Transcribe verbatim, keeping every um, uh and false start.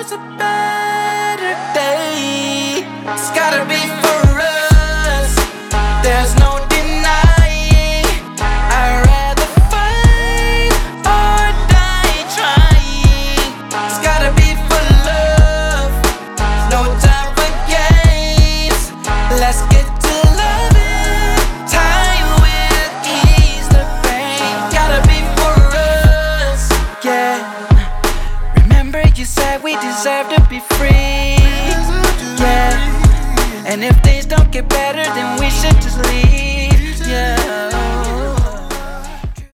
there's a better day. It's gotta be for us. There's no denying. I'd rather fight or die trying. It's gotta be for love. No time for games. Let's get to loving. Time will ease the pain. Gotta be for us, yeah. Remember you said we deserve to be free, yeah. And if things don't get better, then we should just leave, yeah.